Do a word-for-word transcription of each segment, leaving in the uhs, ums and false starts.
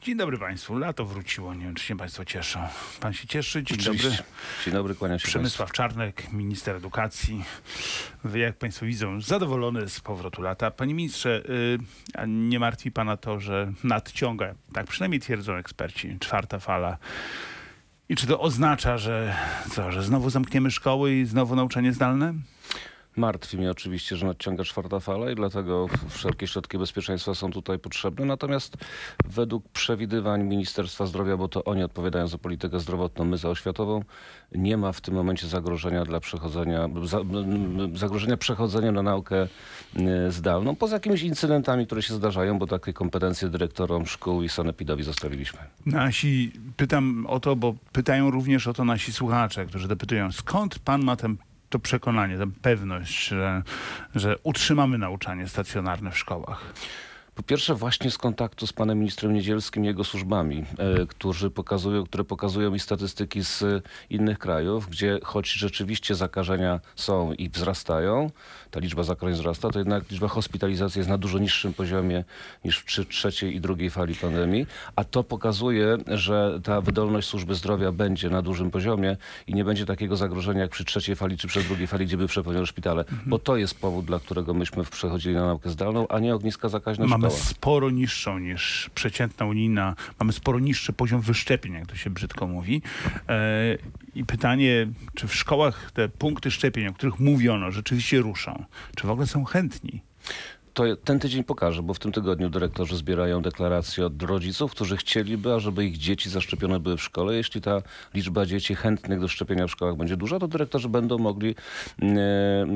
Dzień dobry Państwu. Lato wróciło. Nie wiem, czy się Państwo cieszą. Pan się cieszy? Dzień Oczywiście. dobry. Dzień dobry, kłaniam się Przemysław Państwu. Czarnek, minister edukacji. Jak Państwo widzą, zadowolony z powrotu lata. Panie ministrze, yy, a nie martwi Pana to, że nadciąga, tak przynajmniej twierdzą eksperci, czwarta fala. I czy to oznacza, że co, że znowu zamkniemy szkoły i znowu nauczanie zdalne? Martwi mnie oczywiście, że nadciąga czwarta fala i dlatego wszelkie środki bezpieczeństwa są tutaj potrzebne. Natomiast według przewidywań Ministerstwa Zdrowia, bo to oni odpowiadają za politykę zdrowotną, my za oświatową, nie ma w tym momencie zagrożenia dla przechodzenia, za, zagrożenia przechodzeniem na naukę zdalną, poza jakimiś incydentami, które się zdarzają, bo takie kompetencje dyrektorom szkół i sanepidowi zostawiliśmy. Nasi, pytam o to, bo pytają również o to nasi słuchacze, którzy dopytują, skąd pan ma ten to przekonanie, tę pewność, że, że utrzymamy nauczanie stacjonarne w szkołach? Po pierwsze właśnie z kontaktu z panem ministrem Niedzielskim i jego służbami, e, którzy pokazują, które pokazują mi statystyki z innych krajów, gdzie choć rzeczywiście zakażenia są i wzrastają, ta liczba zakażeń wzrasta, to jednak liczba hospitalizacji jest na dużo niższym poziomie niż przy trzeciej i drugiej fali pandemii, a to pokazuje, że ta wydolność służby zdrowia będzie na dużym poziomie i nie będzie takiego zagrożenia jak przy trzeciej fali czy przy drugiej fali, gdzie były przepełnione szpitale, mhm. bo to jest powód, dla którego myśmy przechodzili na naukę zdalną, a nie ogniska zakaźne. Mamy sporo niższą niż przeciętna unijna, mamy sporo niższy poziom wyszczepień, jak to się brzydko mówi. E, I pytanie, czy w szkołach te punkty szczepień, o których mówiono, rzeczywiście ruszą? Czy w ogóle są chętni? To ten tydzień pokaże, bo w tym tygodniu dyrektorzy zbierają deklaracje od rodziców, którzy chcieliby, ażeby ich dzieci zaszczepione były w szkole. Jeśli ta liczba dzieci chętnych do szczepienia w szkołach będzie duża, to dyrektorzy będą mogli e, e,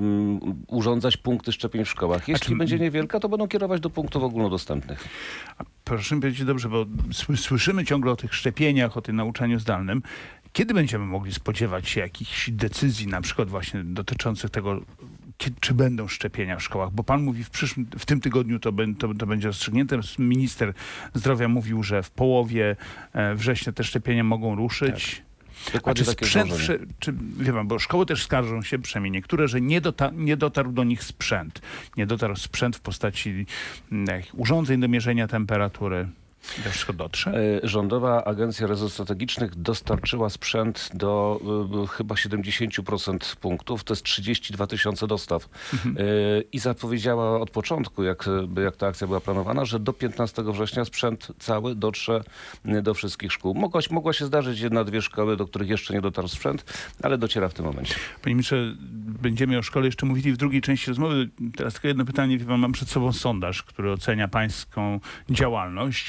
urządzać punkty szczepień w szkołach. Jeśli czy... będzie niewielka, to będą kierować do punktów ogólnodostępnych. A proszę mi powiedzieć, dobrze, bo słyszymy ciągle o tych szczepieniach, o tym nauczaniu zdalnym. Kiedy będziemy mogli spodziewać się jakichś decyzji, na przykład właśnie dotyczących tego, kiedy, czy będą szczepienia w szkołach? Bo pan mówi, w przyszłym, w tym tygodniu to, to, to będzie rozstrzygnięte. Minister zdrowia mówił, że w połowie września te szczepienia mogą ruszyć. Tak. Dokładnie A czy takie sprzęt, czy, wie pan, bo szkoły też skarżą się, przynajmniej niektóre, że nie, dota, nie dotarł do nich sprzęt. Nie dotarł sprzęt w postaci jak, urządzeń do mierzenia temperatury. To wszystko dotrze? Rządowa Agencja Rezerw Strategicznych dostarczyła sprzęt do y, chyba siedemdziesiąt procent punktów, to jest trzydzieści dwa tysiące dostaw. Mhm. Y, I zapowiedziała od początku, jak, jak ta akcja była planowana, że do piętnastego września sprzęt cały dotrze do wszystkich szkół. Mogła, mogła się zdarzyć jedna, dwie szkoły, do których jeszcze nie dotarł sprzęt, ale dociera w tym momencie. Panie ministrze, będziemy o szkole jeszcze mówili w drugiej części rozmowy. Teraz tylko jedno pytanie. Wie pan, mam przed sobą sondaż, który ocenia pańską działalność.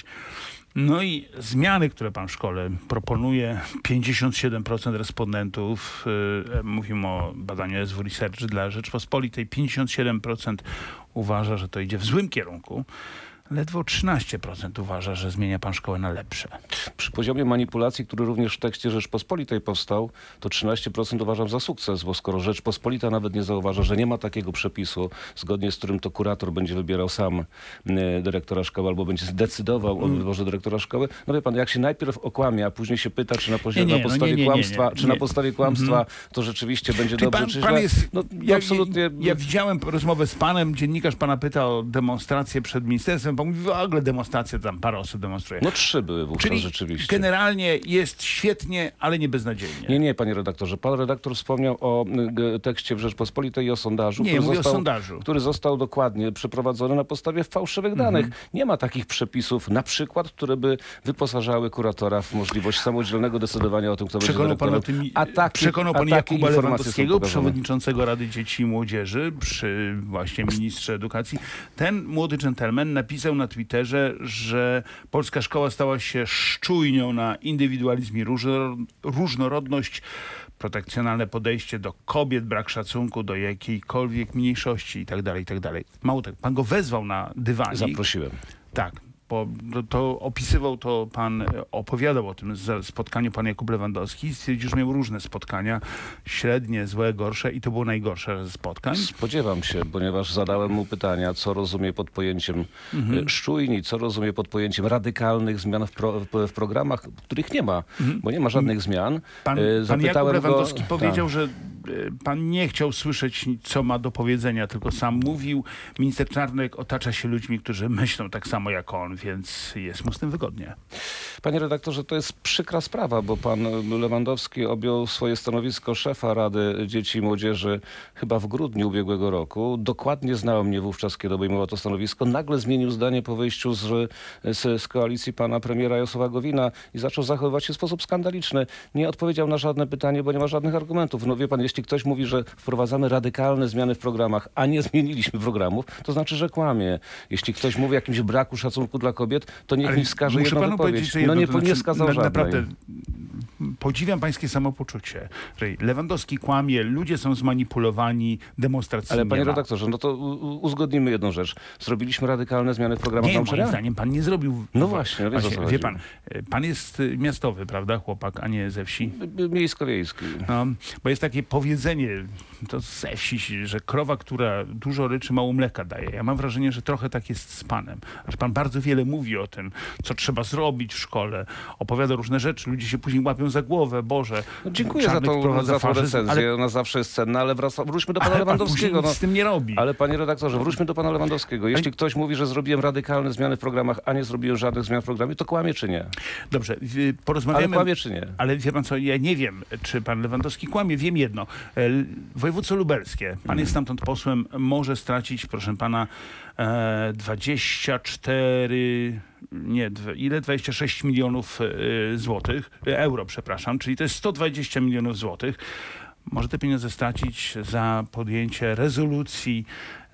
No i zmiany, które pan w szkole proponuje, pięćdziesiąt siedem procent respondentów, yy, mówimy o badaniu S W Research dla Rzeczpospolitej, pięćdziesiąt siedem procent uważa, że to idzie w złym kierunku. Ledwo trzynaście procent uważa, że zmienia pan szkołę na lepsze. Przy poziomie manipulacji, który również w tekście Rzeczpospolitej powstał, to trzynaście procent uważam za sukces, bo skoro Rzeczpospolita nawet nie zauważa, że nie ma takiego przepisu, zgodnie z którym to kurator będzie wybierał sam y, dyrektora szkoły albo będzie decydował o wyborze dyrektora szkoły, no wie pan, jak się najpierw okłamie, a później się pyta, czy na, poziomie, nie, nie, na podstawie no nie, nie, kłamstwa, nie, nie, czy na podstawie kłamstwa mm-hmm. to rzeczywiście będzie Czyli dobrze, pan, czy pan źle. jest, No, ja, absolutnie. Ja, ja widziałem rozmowę z panem, dziennikarz pana pyta o demonstrację przed ministerstwem, pan mówi, w ogóle demonstracje, tam parę osób demonstruje. No trzy były wówczas. Czyli rzeczywiście. generalnie jest świetnie, ale nie beznadziejnie. Nie, nie, panie redaktorze. Pan redaktor wspomniał o y, tekście w Rzeczpospolitej i o sondażu, nie, który, mówię został, o sondażu. który został dokładnie przeprowadzony na podstawie fałszywych danych. Mhm. Nie ma takich przepisów, na przykład, które by wyposażały kuratora w możliwość samodzielnego decydowania o tym, kto przekonał będzie dyrektorem. Pan o tym, a taki, przekonał pan a Jakuba Lewandowskiego, przewodniczącego Rady Dzieci i Młodzieży przy właśnie ministrze edukacji. Ten młody dżentelmen napisał na Twitterze, że polska szkoła stała się szczujnią na indywidualizm i różnorodność, protekcjonalne podejście do kobiet, brak szacunku do jakiejkolwiek mniejszości i tak dalej, i tak dalej. Mało tego, pan go wezwał na dywanik. Zaprosiłem. Tak. Bo to, to opisywał to pan, opowiadał o tym spotkaniu pan Jakub Lewandowski. Stwierdził, że miał różne spotkania, średnie, złe, gorsze i to było najgorsze ze spotkań. Spodziewam się, ponieważ zadałem mu pytania, co rozumie pod pojęciem mhm. szczujni, co rozumie pod pojęciem radykalnych zmian w, pro, w programach, których nie ma, mhm. bo nie ma żadnych zmian. Pan, pan Jakub Lewandowski go, powiedział, tak. że pan nie chciał słyszeć, co ma do powiedzenia, tylko sam mówił. Minister Czarnek otacza się ludźmi, którzy myślą tak samo jak on, więc jest mu z tym wygodnie. Panie redaktorze, to jest przykra sprawa, bo pan Lewandowski objął swoje stanowisko szefa Rady Dzieci i Młodzieży chyba w grudniu ubiegłego roku. Dokładnie znał mnie wówczas, kiedy obejmował to stanowisko. Nagle zmienił zdanie po wyjściu z, z, z koalicji pana premiera Jarosława Gowina i zaczął zachowywać się w sposób skandaliczny. Nie odpowiedział na żadne pytanie, bo nie ma żadnych argumentów. No wie pan, jeśli ktoś mówi, że wprowadzamy radykalne zmiany w programach, a nie zmieniliśmy programów, to znaczy, że kłamie. Jeśli ktoś mówi o jakimś braku szacunku dla kobiet, to niech Ale mi wskaże muszę jedną panu wypowiedź. powiedzieć, że jedno, No nie, to znaczy, nie skazał na, żadnej. Naprawdę podziwiam pańskie samopoczucie. Że Lewandowski kłamie, ludzie są zmanipulowani demonstracyjnie. Ale panie redaktorze, no to u- uzgodnimy jedną rzecz. Zrobiliśmy radykalne zmiany w programach Nie, moim nauczania? zdaniem pan nie zrobił. No właśnie, no wiesz, o co wie chodzi. pan, pan jest y, miastowy, prawda, chłopak, a nie ze wsi. Miejsko-wiejski. No, bo jest takie powiedzenie, to ze wsi, że krowa, która dużo ryczy, mało mleka daje. Ja mam wrażenie, że trochę tak jest z panem. Że pan bardzo wiele mówi o tym, co trzeba zrobić w szkole. Opowiada różne rzeczy, ludzie się później łapią za głowę. Boże, No, dziękuję za Czarnek tą, wprowadza za tą faszyzm, recenzję. ale, Ona zawsze jest cenna, ale wraca, wróćmy do pana ale pan Lewandowskiego. później No. nic z tym nie robi. Ale panie redaktorze, wróćmy do pana Lewandowskiego. Jeśli ktoś mówi, że zrobiłem radykalne zmiany w programach, a nie zrobiłem żadnych zmian w programie, to kłamie czy nie? Dobrze, y, porozmawiamy. Ale kłamie czy nie? Ale wie pan co, ja nie wiem, czy pan Lewandowski kłamie. Wiem jedno. E, Województwo lubelskie, pan jest stamtąd posłem, może stracić, proszę pana, e, dwadzieścia cztery, nie, dwa, ile? dwadzieścia sześć milionów e, złotych, e, euro, przepraszam, czyli to jest sto dwadzieścia milionów złotych. Może te pieniądze stracić za podjęcie rezolucji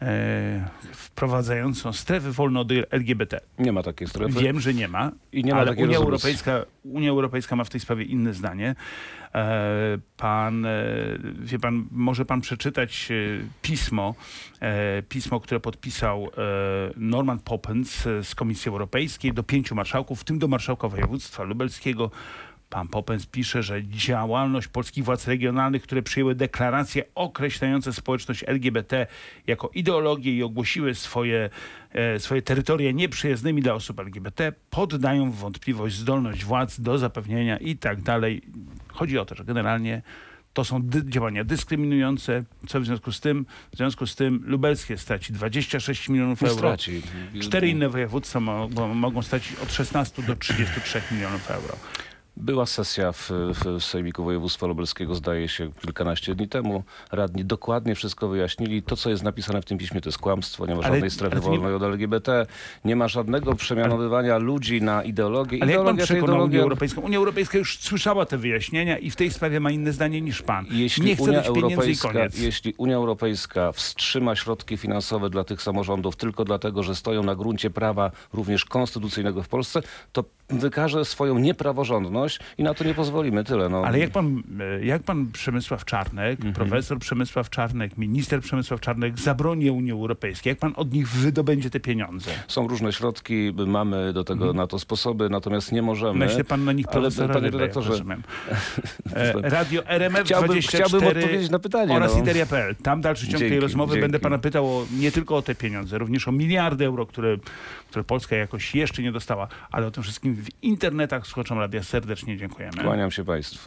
e, wprowadzającą strefy wolne od L G B T. Nie ma takiej strefy. Wiem, że nie ma, I nie ma ale takiej Unia rezolucji. Europejska, Unia Europejska ma w tej sprawie inne zdanie. E, pan, e, wie pan, może pan przeczytać e, pismo, e, pismo, które podpisał e, Norman Poppens z Komisji Europejskiej do pięciu marszałków, w tym do marszałka województwa lubelskiego. Pan Poppens pisze, że działalność polskich władz regionalnych, które przyjęły deklaracje określające społeczność L G B T jako ideologię i ogłosiły swoje, e, swoje terytoria nieprzyjaznymi dla osób L G B T, poddają w wątpliwość zdolność władz do zapewnienia i tak dalej. Chodzi o to, że generalnie to są dy- działania dyskryminujące. Co w związku z tym? W związku z tym lubelskie straci dwadzieścia sześć milionów Nie euro. straci. Cztery inne województwa mo- mo- mogą stracić od szesnastu do trzydziestu trzech milionów euro. Była sesja w, w Sejmiku Województwa Lubelskiego, zdaje się, kilkanaście dni temu. Radni dokładnie wszystko wyjaśnili. To, co jest napisane w tym piśmie, to jest kłamstwo. Nie ma Ale- żadnej strefy ale to nie- wolnej od L G B T. Nie ma żadnego przemianowywania ludzi na ideologię. Ale jak pan Ideologia to przekonał Unię ideologia. Europejską? Unia Europejska już słyszała te wyjaśnienia i w tej sprawie ma inne zdanie niż pan. Jeśli Nie chce Unia dać pieniędzy i Europejska, koniec. jeśli Unia Europejska wstrzyma środki finansowe dla tych samorządów tylko dlatego, że stoją na gruncie prawa również konstytucyjnego w Polsce, to wykaże swoją niepraworządność i na to nie pozwolimy. Tyle. No. Ale jak pan, e, jak pan Przemysław Czarnek, Mhm. profesor Przemysław Czarnek, minister Przemysław Czarnek zabroni Unii Europejskiej, jak pan od nich wydobędzie te pieniądze? Są różne środki, mamy do tego na to sposoby, natomiast nie możemy. Myślę pan na nich Ale, profesora panie Rybę, jak redaktorze, rozumiem. E, Radio R M F Chciałbym- dwadzieścia cztery chciałbym odpowiedzieć na pytanie, oraz no. Ideria kropka p l. Tam dalszy ciąg tej Dzięki, rozmowy dzięki. będę pana pytał o, nie tylko o te pieniądze, również o miliardy euro, które, które Polska jakoś jeszcze nie dostała, ale o tym wszystkim w internetach słuchaczom radia serdecznie dziękujemy. Kłaniam się państwu.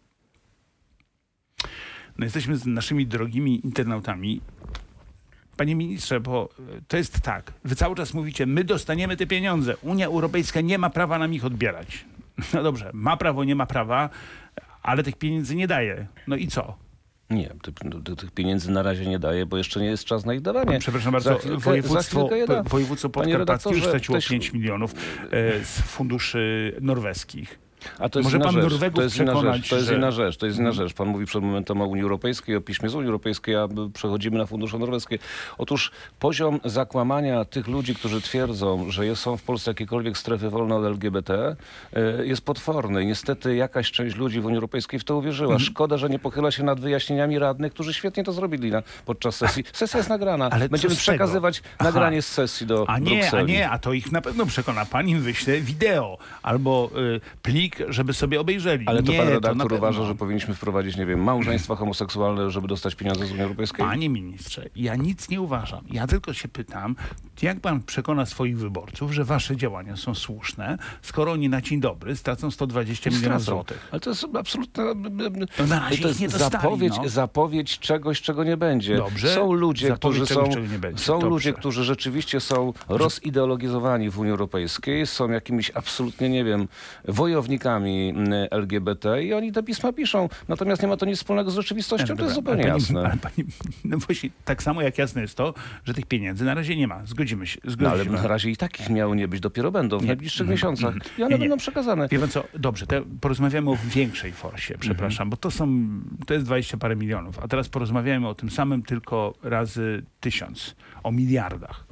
No jesteśmy z naszymi drogimi internautami. Panie ministrze, bo to jest tak, wy cały czas mówicie, my dostaniemy te pieniądze, Unia Europejska nie ma prawa nam ich odbierać. No dobrze, ma prawo, nie ma prawa, ale tych pieniędzy nie daje. No i co? Nie, ty, ty, tych pieniędzy na razie nie daje, bo jeszcze nie jest czas na ich dawanie. Przepraszam bardzo, Za chwilkę- za województwo, chwilkę je da. województwo Panie podkarpackie już redaktorze, straciło też- pięć milionów e, z funduszy norweskich. A to jest Może inna pan rzecz. Norwegów To jest inna przekonać, rzecz. To jest że- inna rzecz. To jest inna rzecz. Pan mówi przed momentem o Unii Europejskiej, o piśmie z Unii Europejskiej, a my przechodzimy na fundusze norweskie. Otóż poziom zakłamania tych ludzi, którzy twierdzą, że jest- są w Polsce jakiekolwiek strefy wolne od L G B T, y, jest potworny. Niestety jakaś część ludzi w Unii Europejskiej w to uwierzyła. Mhm. Szkoda, że nie pochyla się nad wyjaśnieniami radnych, którzy świetnie to zrobili na, podczas sesji. Sesja jest nagrana. Ale co Będziemy z tego? przekazywać Aha. nagranie z sesji do A nie, Brukseli. a nie, a to ich na pewno przekona. Pan im wyśle wideo albo y, plik filmik, żeby sobie obejrzeli. Ale to nie, pan to redaktor na pewno. uważa, że powinniśmy wprowadzić, nie wiem, małżeństwa homoseksualne, żeby dostać pieniądze z Unii Europejskiej? Panie ministrze, ja nic nie uważam. Ja tylko się pytam, jak pan przekona swoich wyborców, że wasze działania są słuszne, skoro oni na dzień dobry stracą sto dwadzieścia milionów złotych. Ale to jest absolutna No na razie to ich nie jest dostali, zapowiedź, no. zapowiedź czegoś, czego nie będzie. Dobrze, Są ludzie, zapowiedź którzy czegoś, są, czego nie będzie. są Dobrze. ludzie, którzy rzeczywiście są rozideologizowani w Unii Europejskiej, są jakimiś absolutnie, nie wiem, wojownikami L G B T i oni te pisma piszą. Natomiast nie ma to nic wspólnego z rzeczywistością, No to jest dobra, zupełnie ale pani, jasne. Ale pani, no właśnie, tak samo jak jasne jest to, że tych pieniędzy na razie nie ma. Zgodzimy się. No, Zgodzimy ale się. na razie i takich miało nie być, dopiero będą w Nie. najbliższych Mhm. miesiącach. Mhm. I one Nie, nie. będą przekazane. Wie pan co, dobrze, to porozmawiamy o większej forsie, przepraszam, bo to są, to jest dwadzieścia parę milionów, a teraz porozmawiamy o tym samym tylko razy tysiąc, o miliardach.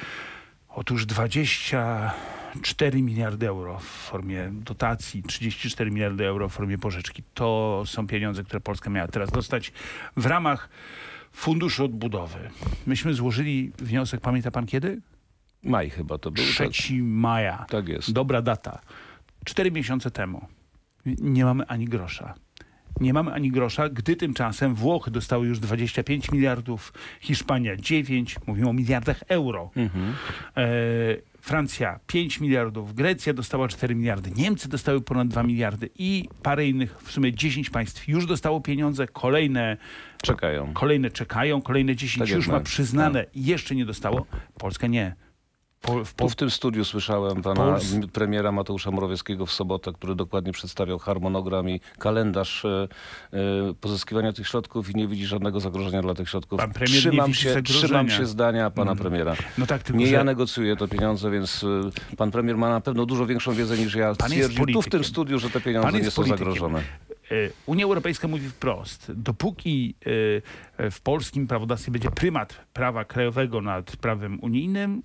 Otóż dwadzieścia cztery miliardy euro w formie dotacji, trzydzieści cztery miliardy euro w formie pożyczki. To są pieniądze, które Polska miała teraz dostać w ramach Funduszu Odbudowy. Myśmy złożyli wniosek, pamięta pan kiedy? Maj chyba to był. trzeciego maja. Tak, tak jest. Dobra data. Cztery miesiące temu. Nie mamy ani grosza. Nie mamy ani grosza, gdy tymczasem Włochy dostały już dwadzieścia pięć miliardów, Hiszpania dziewięć, mówimy o miliardach euro. Mhm. E, Francja pięć miliardów, Grecja dostała cztery miliardy, Niemcy dostały ponad dwa miliardy i parę innych, w sumie dziesięć państw już dostało pieniądze, kolejne Czekają. kolejne czekają, kolejne dziesięć Tak jak już my. ma przyznane i jeszcze nie dostało. Polska nie. Po, w, Tu w tym studiu słyszałem pana Pols- m- premiera Mateusza Morawieckiego w sobotę, który dokładnie przedstawiał harmonogram i kalendarz e, e, pozyskiwania tych środków i nie widzi żadnego zagrożenia dla tych środków. Pan premier nie trzymam, widzi się, zagrożenia. trzymam się zdania pana Mhm. premiera. No tak, tylko Nie że ja negocjuję te pieniądze, więc e, pan premier ma na pewno dużo większą wiedzę niż ja. Pan jest Stwierdził tu w tym politykiem. studiu, że te Pan pieniądze jest nie są politykiem. zagrożone. e, Unia Europejska mówi wprost, dopóki e, w polskim prawodawstwie będzie prymat prawa krajowego nad prawem unijnym,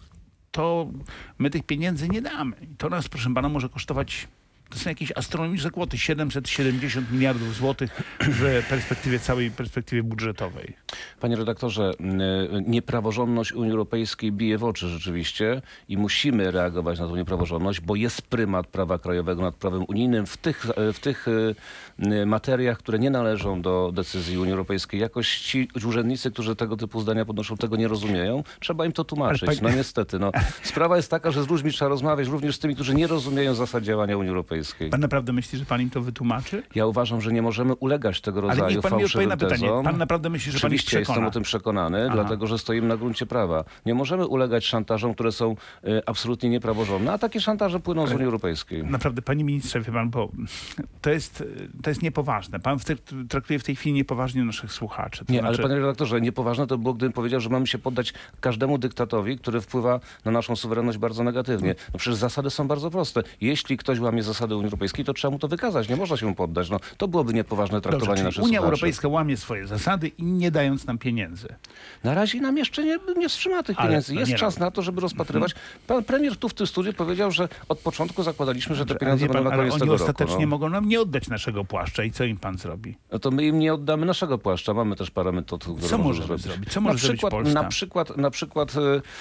to my tych pieniędzy nie damy. I to nas, proszę pana, może kosztować, to są jakieś astronomiczne kwoty, siedemset siedemdziesiąt miliardów złotych w perspektywie, całej perspektywie budżetowej. Panie redaktorze, y, niepraworządność Unii Europejskiej bije w oczy rzeczywiście i musimy reagować na tą niepraworządność, bo jest prymat prawa krajowego nad prawem unijnym w tych, w tych y, y, materiach, które nie należą do decyzji Unii Europejskiej. Jakoś ci urzędnicy, którzy tego typu zdania podnoszą, tego nie rozumieją. Trzeba im to tłumaczyć. Ale pani- No niestety. No. Sprawa jest taka, że z ludźmi trzeba rozmawiać, również z tymi, którzy nie rozumieją zasad działania Unii Europejskiej. Pan naprawdę myśli, że pan im to wytłumaczy? Ja uważam, że nie możemy ulegać tego Ale rodzaju niech pan mi odpowie fałszywym na pytanie. tezom. Pan naprawdę myśli, że pan ich Oczywiście jestem przekona? o tym przekonany, Aha. dlatego że stoimy na gruncie prawa. Nie możemy ulegać szantażom, które są y, absolutnie niepraworządne, a takie szantaże płyną z Unii Europejskiej. Naprawdę, panie ministrze, wie pan, bo to jest, to jest niepoważne. Pan w te, traktuje w tej chwili niepoważnie naszych słuchaczy. To Nie, znaczy, ale panie redaktorze, niepoważne to było, gdybym powiedział, że mamy się poddać każdemu dyktatowi, który wpływa na naszą suwerenność bardzo negatywnie. No przecież zasady są bardzo proste. Jeśli ktoś łamie zasady Unii Europejskiej, to trzeba mu to wykazać. Nie można się mu poddać. No, to byłoby niepoważne traktowanie Dobrze, czyli naszych Unia słuchaczy. Europejska łamie swoje zasady i nie dając nam pieniędzy. Na razie nam jeszcze nie, nie wstrzyma tych Ale pieniędzy. no Jest nie czas no. na to, żeby rozpatrywać. Pan premier tu w tym studiu powiedział, że od początku zakładaliśmy, że te Ale pieniądze wie pan, będą na ale koniec oni tego roku. ostatecznie No. mogą nam nie oddać naszego płaszcza i co im pan zrobi? No to my im nie oddamy naszego płaszcza. Mamy też parę metod, które Co możemy możemy zrobić. zrobić? Co może na zrobić przykład, Polska? Na przykład, na przykład,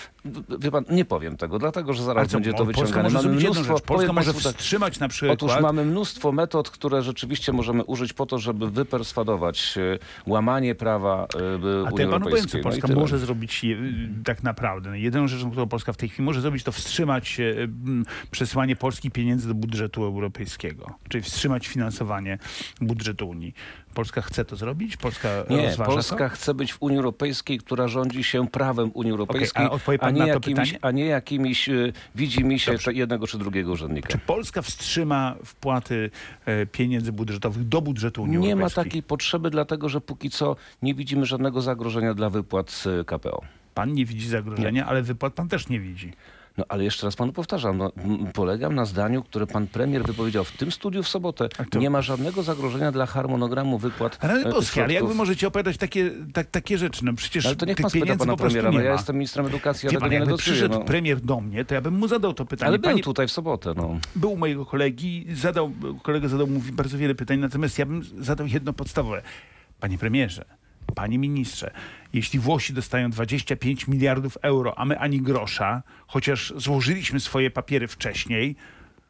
e, wie pan, nie powiem tego, dlatego że Ale zaraz co, będzie mo- to Polska wyciągane. może Mamy zrobić jedną mnóstwo, rzecz. Polska powiem może państwu tak, wstrzymać na przykład... Otóż mamy mnóstwo metod, które rzeczywiście możemy użyć po to, żeby wyperswadować e, łamanie prawa e, A to Unii ja panu powiem, co Europejskiej. No i Polska tyle. może zrobić je, tak naprawdę. No, jedyną rzeczą, którą Polska w tej chwili może zrobić, to wstrzymać e, m, przesyłanie polskich pieniędzy do budżetu europejskiego. Czyli wstrzymać finansowanie budżetu Unii. Polska chce to zrobić? Polska Nie, rozważa Polska to? chce być w Unii Europejskiej, która rządzi się prawem Unii Europejskiej, a odpowie pan a, nie na to jakimiś, pytanie? a nie jakimiś y, widzi się Dobrze. jednego czy drugiego urzędnika. Czy Polska wstrzyma wpłaty e, pieniędzy budżetowych do budżetu Unii Nie ma Europejskiej? takiej potrzeby, dlatego że póki co nie widzimy żadnego zagrożenia dla wypłat z K P O. Pan nie widzi zagrożenia, ale wypłat pan też nie widzi. No ale jeszcze raz panu powtarzam, no, m, polegam na zdaniu, które pan premier wypowiedział w tym studiu w sobotę. A to- Nie ma żadnego zagrożenia dla harmonogramu wypłat Ale e, Boski, ale jak wy środków. możecie opowiadać takie, tak, takie rzeczy? No przecież Ale to niech tych pan spyta pieniędzy pana po prostu premiera. nie No ja ma. jestem ministrem edukacji, ja Wie tego pan, nie jakby negocjuję. przyszedł No. premier do mnie, to ja bym mu zadał to pytanie. Ale był Panie, tutaj w sobotę. No. był u mojego kolegi, zadał, kolega zadał mu bardzo wiele pytań, natomiast ja bym zadał jedno podstawowe. Panie premierze, panie ministrze, jeśli Włosi dostają dwadzieścia pięć miliardów euro, a my ani grosza, chociaż złożyliśmy swoje papiery wcześniej,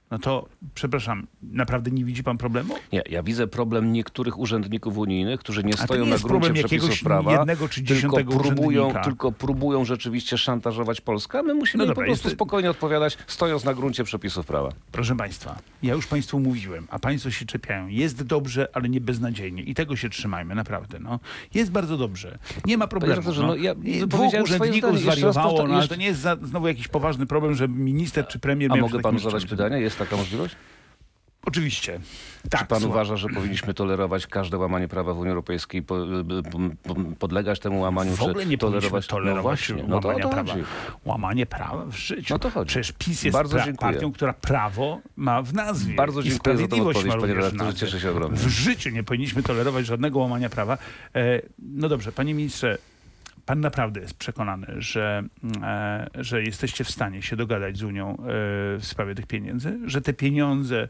no to, przepraszam, naprawdę nie widzi pan problemu? Nie, ja widzę problem niektórych urzędników unijnych, którzy nie A to stoją nie na jest gruncie problem przepisów jakiegoś prawa, jednego czy tylko dziesiątego próbują, urzędnika. tylko próbują rzeczywiście szantażować Polskę, a my musimy No im dobra, po prostu jest- spokojnie odpowiadać, stojąc na gruncie przepisów prawa. Proszę państwa, ja już państwu mówiłem, a państwo się czepiają. Jest dobrze, ale nie beznadziejnie. I tego się trzymajmy, naprawdę. No. Jest bardzo dobrze. Nie ma problemu. redaktorze, no. no ja I Dwóch wypowiedziałem swoje urzędników zdanie. Jeszcze raz zwariowało, powtar- no, ale jeszcze- to nie jest za, znowu jakiś poważny problem, że minister czy premier A miał mogę się panu takim zadać czymś- pytanie? Jest taka możliwość? Oczywiście. Tak, Czy pan słucham. uważa, że powinniśmy tolerować każde łamanie prawa w Unii Europejskiej, po, po, po, podlegać temu łamaniu, W ogóle czy nie powinniśmy tolerować? tolerować no właśnie, no to o łamania to prawa. chodzi. Łamanie prawa w życiu. No to chodzi. Przecież PiS jest Bardzo pra- dziękuję. partią, która prawo ma w nazwie. Bardzo I dziękuję za tę sprawiedliwość odpowiedź, ma panie również w redaktorze. nazwie. Cieszę się ogromnie. W życiu nie powinniśmy tolerować żadnego łamania prawa. E, no dobrze, panie ministrze, pan naprawdę jest przekonany, że, e, że jesteście w stanie się dogadać z Unią e, w sprawie tych pieniędzy? Że te pieniądze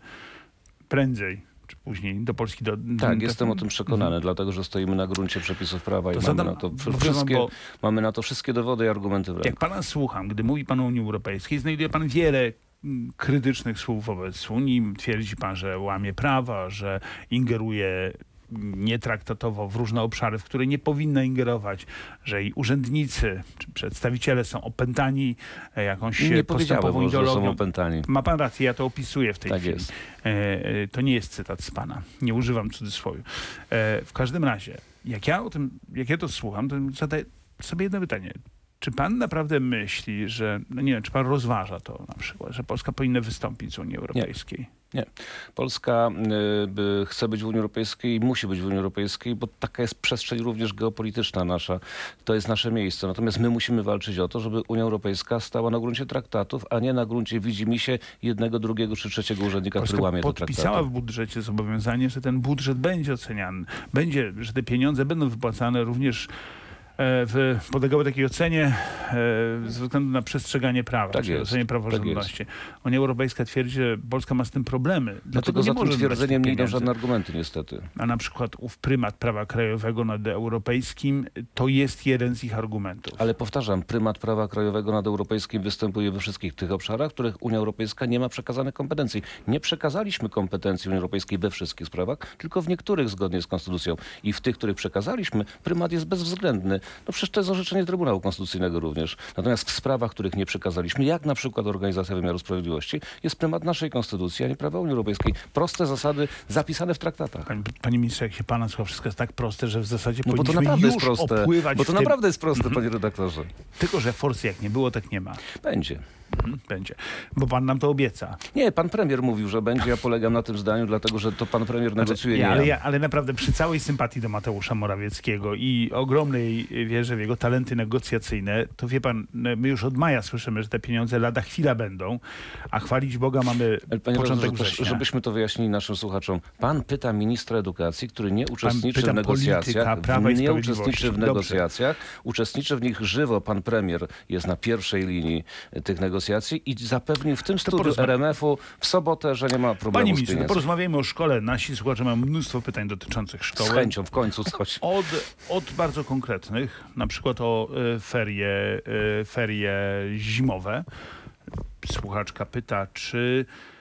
prędzej czy później do Polski do... Tak, do, jestem o tym przekonany, dlatego że stoimy na gruncie przepisów prawa To i zadam- mamy na, to bo wie wszystkie, pan, bo- mamy na to wszystkie dowody i argumenty w ręku. Jak pana słucham, gdy mówi pan o Unii Europejskiej, znajduje pan wiele mm, krytycznych słów wobec Unii. Twierdzi pan, że łamie prawa, że ingeruje nietraktatowo w różne obszary, w które nie powinna ingerować, że i urzędnicy czy przedstawiciele są opętani e, jakąś Nie powiedziałem postępową może, że są ideologią. opętani. Ma pan rację, ja to opisuję w tej Tak chwili. jest. E, e, to nie jest cytat z pana. Nie używam cudzysłowiu. E, w każdym razie, jak ja o tym, jak ja to słucham, to zadaję sobie jedno pytanie. Czy pan naprawdę myśli, że, no nie wiem, czy pan rozważa to na przykład, że Polska powinna wystąpić z Unii Europejskiej? Nie. Polska y, by, chce być w Unii Europejskiej i musi być w Unii Europejskiej, bo taka jest przestrzeń również geopolityczna nasza. To jest nasze miejsce. Natomiast my musimy walczyć o to, żeby Unia Europejska stała na gruncie traktatów, a nie na gruncie widzimy jednego, drugiego czy trzeciego urzędnika, który Polska łamie te podpisała traktaty. w budżecie zobowiązanie, że ten budżet będzie oceniany. Będzie, że te pieniądze będą wypłacane również w, podlegały takiej ocenie e, ze względu na przestrzeganie prawa, Tak czyli jest, ocenie tak praworządności. Unia Europejska twierdzi, że Polska ma z tym problemy. Dlatego Dlatego nie za może tym brać twierdzeniem tych nie idą pieniędzy. żadne argumenty niestety. A na przykład ów prymat prawa krajowego nad europejskim to jest jeden z ich argumentów. Ale powtarzam, prymat prawa krajowego nad europejskim występuje we wszystkich tych obszarach, w których Unia Europejska nie ma przekazanych kompetencji. Nie przekazaliśmy kompetencji Unii Europejskiej we wszystkich sprawach, tylko w niektórych zgodnie z konstytucją. I w tych, których przekazaliśmy, prymat jest bezwzględny. No przecież to jest orzeczenie Trybunału Konstytucyjnego również. Natomiast w sprawach, których nie przekazaliśmy, jak na przykład Organizacja Wymiaru Sprawiedliwości, jest prymat naszej konstytucji, a nie prawa Unii Europejskiej. Proste zasady zapisane w traktatach. Panie, panie ministrze, jak się pana słucha, wszystko jest tak proste, że w zasadzie No bo to powinniśmy naprawdę już jest proste. opływać Bo to w tym. naprawdę jest proste, panie redaktorze. Tylko, że forsy jak nie było, tak nie ma. Będzie. Mhm, będzie. Bo pan nam to obieca. Nie, pan premier mówił, że będzie. Ja polegam na tym zdaniu, dlatego że to pan premier negocjuje, ja, nie ale, ja. ja, ale naprawdę przy całej sympatii do Mateusza Morawieckiego i ogromnej wierze w jego talenty negocjacyjne, to wie pan, my już od maja słyszymy, że te pieniądze lada chwila będą, a chwalić Boga mamy Ale panie początek redaktorze, września. żebyśmy to wyjaśnili naszym słuchaczom. Pan pyta ministra edukacji, który nie uczestniczy pyta w negocjacjach, polityka Prawa i nie Sprawiedliwości. uczestniczy w Dobrze. negocjacjach, uczestniczy w nich żywo. Pan premier jest na pierwszej linii tych negocjacji i zapewnił w tym studiu porozma- R M F-u w sobotę, że nie ma problemu Panie z ministrze, pieniędzmi. porozmawiajmy o szkole. Nasi słuchacze mają mnóstwo pytań dotyczących Z szkoły. chęcią w końcu coś. Od, od bardzo konkretnych, na przykład o y, ferie, y, ferie zimowe. Słuchaczka pyta, czy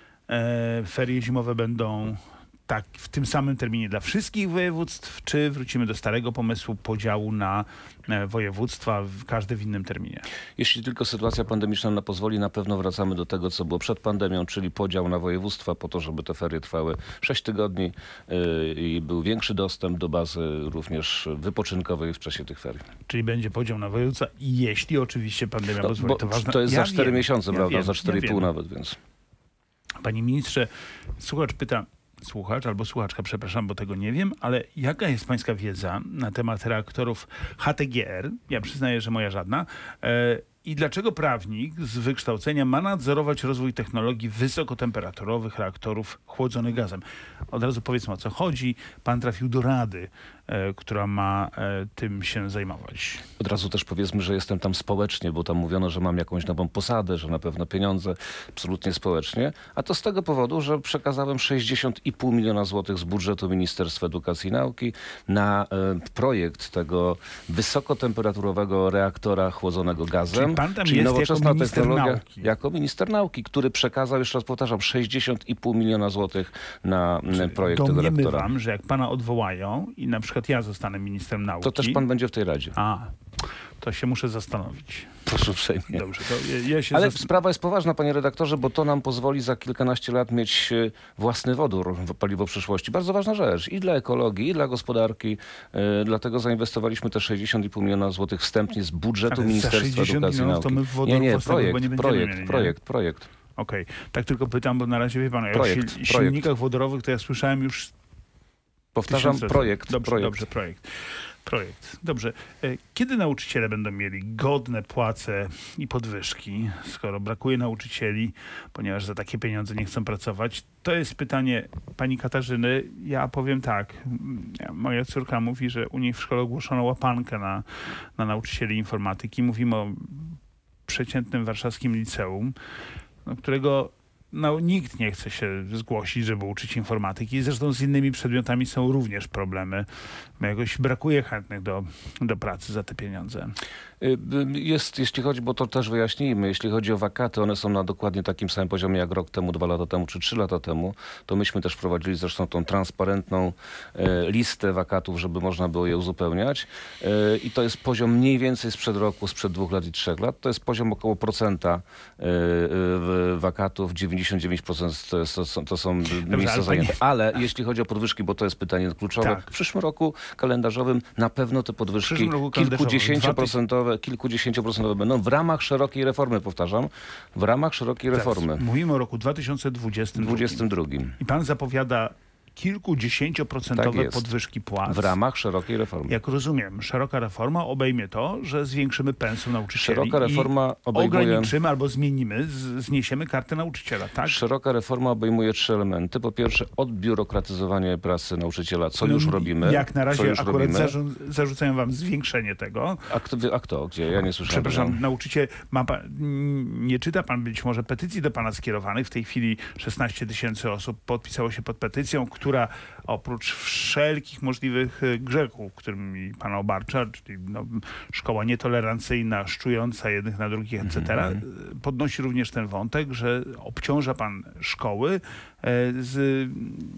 e, ferie zimowe będą tak w tym samym terminie dla wszystkich województw, czy wrócimy do starego pomysłu podziału na e, województwa, w, każde w innym terminie? Jeśli tylko sytuacja pandemiczna na pozwoli, na pewno wracamy do tego, co było przed pandemią, czyli podział na województwa po to, żeby te ferie trwały sześć tygodni yy, i był większy dostęp do bazy również wypoczynkowej w czasie tych ferii. Czyli będzie podział na województwa, i jeśli oczywiście pandemia No, pozwoli. bo To ważne. to jest Ja za cztery wiem, miesiące, ja prawda? wiem, Za cztery i ja pół wiem. nawet, więc... Panie ministrze, słuchacz pyta, słuchacz albo słuchaczka, przepraszam, bo tego nie wiem, ale jaka jest pańska wiedza na temat reaktorów H T G R? Ja przyznaję, że moja żadna. E, I dlaczego prawnik z wykształcenia ma nadzorować rozwój technologii wysokotemperaturowych reaktorów chłodzonych gazem? Od razu powiedzmy, o co chodzi. Pan trafił do rady, e, która ma e, tym się zajmować. Od razu też powiedzmy, że jestem tam społecznie, bo tam mówiono, że mam jakąś nową posadę, że na pewno pieniądze, absolutnie społecznie. A to z tego powodu, że przekazałem sześćdziesiąt i pół miliona złotych z budżetu Ministerstwa Edukacji i Nauki na e, projekt tego wysokotemperaturowego reaktora chłodzonego gazem. pan tam czyli jest nowoczesna jako minister technologia, nauki. jako minister nauki, który przekazał, jeszcze raz powtarzam, sześćdziesiąt i pół miliona złotych na m, projekt tego rektora. Domniemywam, że jak pana odwołają i na przykład ja zostanę ministrem nauki... To też pan będzie w tej radzie. A, to się muszę zastanowić. Proszę uprzejmie. Dobrze, to ja, ja się Ale zast... sprawa jest poważna, panie redaktorze, bo to nam pozwoli za kilkanaście lat mieć e, własny wodór, paliwo przyszłości. Bardzo ważna rzecz i dla ekologii, i dla gospodarki. E, dlatego zainwestowaliśmy te sześćdziesiąt i pół miliona złotych wstępnie z budżetu Ale za Ministerstwa sześćdziesiąt Edukacji i milionów to Nauki. my wodoru Nie, nie, własnego chyba projekt, nie będziemy projekt, mieli, nie? projekt, projekt. Okej, okay. Tak tylko pytam, bo na razie wie pan, o Projekt, sil- projekt. silnikach wodorowych to ja słyszałem już Powtarzam, tysiąc razy. projekt, Dobrze, projekt. dobrze, projekt. Projekt. Dobrze. E, Kiedy nauczyciele będą mieli godne płace i podwyżki, skoro brakuje nauczycieli, ponieważ za takie pieniądze nie chcą pracować? To jest pytanie pani Katarzyny. Ja powiem tak. Moja córka mówi, że u niej w szkole ogłoszono łapankę na, na nauczycieli informatyki. Mówimy o przeciętnym warszawskim liceum, no, którego no, nikt nie chce się zgłosić, żeby uczyć informatyki. Zresztą z innymi przedmiotami są również problemy. Jakoś brakuje chętnych do, do pracy za te pieniądze. Jest, jeśli chodzi, bo to też wyjaśnijmy, jeśli chodzi o wakaty, one są na dokładnie takim samym poziomie jak rok temu, dwa lata temu czy trzy lata temu. To myśmy też wprowadzili zresztą tą transparentną e, listę wakatów, żeby można było je uzupełniać. E, I to jest poziom mniej więcej sprzed roku, sprzed dwóch lat i trzech lat. To jest poziom około procenta e, e, wakatów, dziewięćdziesiąt dziewięć procent to, jest, to, są, to są miejsca ale zajęte. pani- Ale jeśli chodzi o podwyżki, bo to jest pytanie kluczowe, Tak. w przyszłym roku kalendarzowym na pewno te podwyżki przyszłym roku kalendarzowym, kilkudziesięcioprocentowe kilkudziesięcioprocentowe będą w ramach szerokiej reformy, powtarzam, w ramach szerokiej Teraz reformy. Mówimy o roku dwa tysiące dwudziestym drugim. dwudziestym drugim. I pan zapowiada kilkudziesięcioprocentowe Tak jest. podwyżki płac. W ramach szerokiej reformy. Jak rozumiem, szeroka reforma obejmie to, że zwiększymy pensum nauczycieli. Szeroka reforma i obejmuje- ograniczymy albo zmienimy, z, zniesiemy kartę nauczyciela, tak? Szeroka reforma obejmuje trzy elementy. Po pierwsze, odbiurokratyzowanie pracy nauczyciela, co No, już robimy. Jak na co razie już akurat robimy. zarzu zarzucają wam zwiększenie tego. A kto, a kto? Gdzie? Ja nie słyszałem. Przepraszam, tego. nauczyciel, ma pan, mm, nie czyta pan być może petycji do pana skierowanych. W tej chwili szesnaście tysięcy osób podpisało się pod petycją, która oprócz wszelkich możliwych e, grzechów, którymi pana obarcza, czyli no, szkoła nietolerancyjna, szczująca jednych na drugich, et cetera, e, podnosi również ten wątek, że obciąża pan szkoły e, z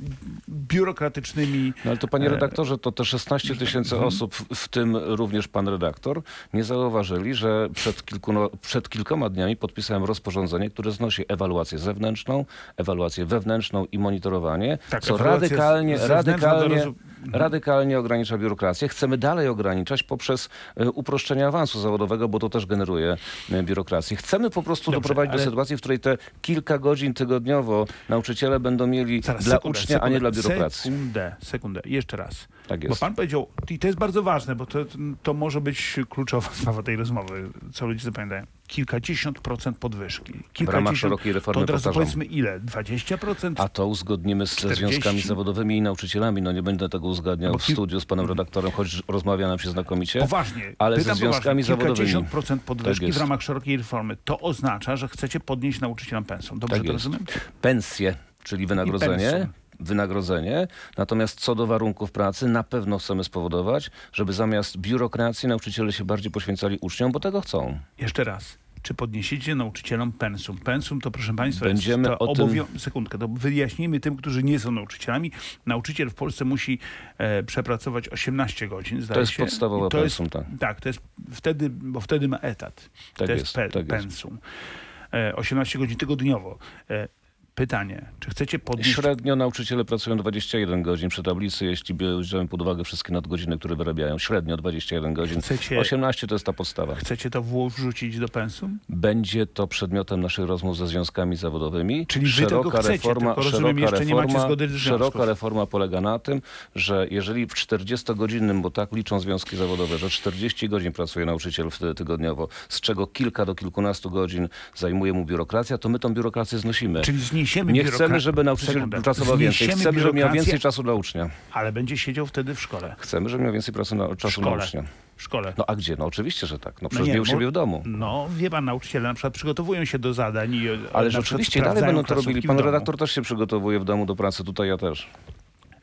biurokratycznymi... No ale to panie e, redaktorze, to te szesnaście tysięcy osób, w- w tym również pan redaktor, nie zauważyli, że przed, kilku, no, przed kilkoma dniami podpisałem rozporządzenie, które znosi ewaluację zewnętrzną, ewaluację wewnętrzną i monitorowanie, Tak, co ewaluacja radykalnie, zewnętrzna do radykalnie, rozu- radykalnie ogranicza biurokrację. Chcemy dalej ograniczać poprzez e, uproszczenie awansu zawodowego, bo to też generuje e, biurokrację. Chcemy po prostu Dobrze, doprowadzić ale- do sytuacji, w której te kilka godzin tygodniowo nauczyciele będą mieli Zaraz, dla sekundę, ucznia, a nie dla sekundę, biurokracji. Sekundę, sekundę, jeszcze raz. Tak Bo jest. pan powiedział, i to jest bardzo ważne, bo to, to może być kluczowa sprawa tej rozmowy, co ludzie zapamiętają. Kilkadziesiąt procent podwyżki. W ramach szerokiej reformy, To od razu powtarzam. powiedzmy ile? dwadzieścia procent? A to uzgodnimy z, ze czterdzieści? związkami zawodowymi i nauczycielami. No nie będę tego uzgadniał Bo w ki- studiu z panem redaktorem, choć rozmawia nam się znakomicie. Poważnie. Ale ze Pytam związkami poważnie. zawodowymi. Kilkadziesiąt procent podwyżki Tak jest. w ramach szerokiej reformy. To oznacza, że chcecie podnieść nauczycielom pensum. Dobrze Tak to jest. rozumiem? Pensje, czyli wynagrodzenie. pensum. Wynagrodzenie. Natomiast co do warunków pracy, na pewno chcemy spowodować, żeby zamiast biurokracji nauczyciele się bardziej poświęcali uczniom, bo tego chcą. Jeszcze raz. Czy podniesiecie nauczycielom pensum? Pensum to, proszę państwa, Będziemy jest to o tym- obowią- Sekundkę, to wyjaśnijmy tym, którzy nie są nauczycielami. Nauczyciel w Polsce musi e, przepracować osiemnaście godzin, zdaje To jest się. podstawowe I to pensum, jest, tak. Tak, to jest wtedy, bo wtedy ma etat. Tak to jest, jest, pe- tak jest. pensum. E, osiemnaście godzin tygodniowo. E, pytanie, czy chcecie podnieść... Średnio nauczyciele pracują dwadzieścia jeden godzin przy tablicy, jeśli bierzemy pod uwagę wszystkie nadgodziny, które wyrabiają. Średnio dwadzieścia jeden godzin. Chcecie- osiemnaście to jest ta podstawa. Chcecie to wło- wrzucić do pensum? Będzie to przedmiotem naszych rozmów ze związkami zawodowymi. Czyli wy tego chcecie, tylko rozumiem, jeszcze nie macie zgody związków. Szeroka reforma polega na tym, że jeżeli w czterdziestogodzinnym, bo tak liczą związki zawodowe, że czterdzieści godzin pracuje nauczyciel wtedy tygodniowo, z czego kilka do kilkunastu godzin zajmuje mu biurokracja, to my tą biurokrację znosimy. Czyli zniesiemy Nie biurokra- chcemy, żeby nauczyciel Sekundę. pracował więcej. Zniesiemy Chcemy, żeby miał biurokrację, więcej czasu dla ucznia. ale będzie siedział wtedy w szkole. Chcemy, żeby miał więcej pracy na, W czasu na szkole. ucznia. W szkole. No a gdzie? No oczywiście, że tak. No No przecież nie, nie u bo- siebie w domu. No, wie pan, nauczyciele na przykład przygotowują się do zadań i Ale na że przykład oczywiście dalej sprawdzają będą to robili. klasówki w Pan domu. redaktor też się przygotowuje w domu do pracy, tutaj ja też.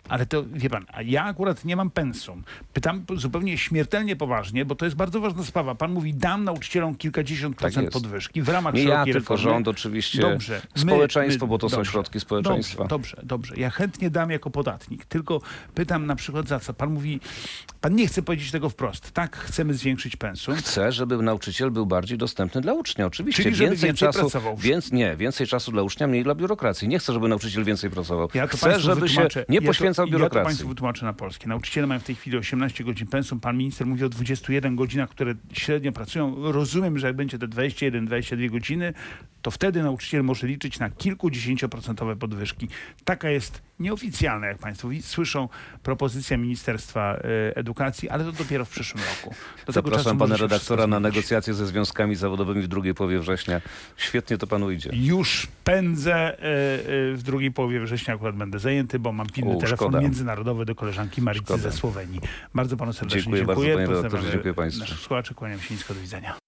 Ale to, wie pan, a ja akurat nie mam pensum. Pytam zupełnie śmiertelnie poważnie, bo to jest bardzo ważna sprawa. Pan mówi, dam nauczycielom kilkadziesiąt procent jest. podwyżki w ramach Nie ja, szerokiej tylko reformy. rząd oczywiście, Dobrze. My- społeczeństwo, my- bo to są dobrze, środki społeczeństwa. Dobrze, dobrze, dobrze. Ja chętnie dam jako podatnik, tylko pytam na przykład za co. Pan mówi, pan nie chce powiedzieć tego wprost. Tak, chcemy zwiększyć pensum. Chcę, żeby nauczyciel był bardziej dostępny dla ucznia. Oczywiście Czyli żeby więcej, więcej czasu, pracował. Więc, nie, więcej czasu dla ucznia, mniej dla biurokracji. Nie chcę, żeby nauczyciel więcej pracował. Ja to Chcę, państwu żeby się wytłumaczę- nie ja to- poświęcał Ja to biurokracji. państwu wytłumaczę na polskie. Nauczyciele mają w tej chwili osiemnaście godzin pensum. Pan minister mówi o dwudziestu jeden godzinach, które średnio pracują. Rozumiem, że jak będzie te dwadzieścia jeden dwadzieścia dwie godziny, to wtedy nauczyciel może liczyć na kilkudziesięcioprocentowe podwyżki. Taka jest nieoficjalna, jak państwo wi- słyszą, propozycja Ministerstwa e, Edukacji, ale to dopiero w przyszłym roku. Do tego czasu Zapraszam może pana się redaktora wszystko na zmienić. negocjacje ze związkami zawodowymi w drugiej połowie września. Świetnie to panu idzie. Już pędzę e, e, w drugiej połowie września, akurat będę zajęty, bo mam pilny U, telefon szkoda. międzynarodowy do koleżanki Marycy Szkoda. ze Słowenii. Bardzo panu serdecznie Dziękuję bardzo, dziękuję. panie redaktorze, Pozdrawiam dziękuję państwu. naszych słuchaczy, kłaniam się nisko, do widzenia.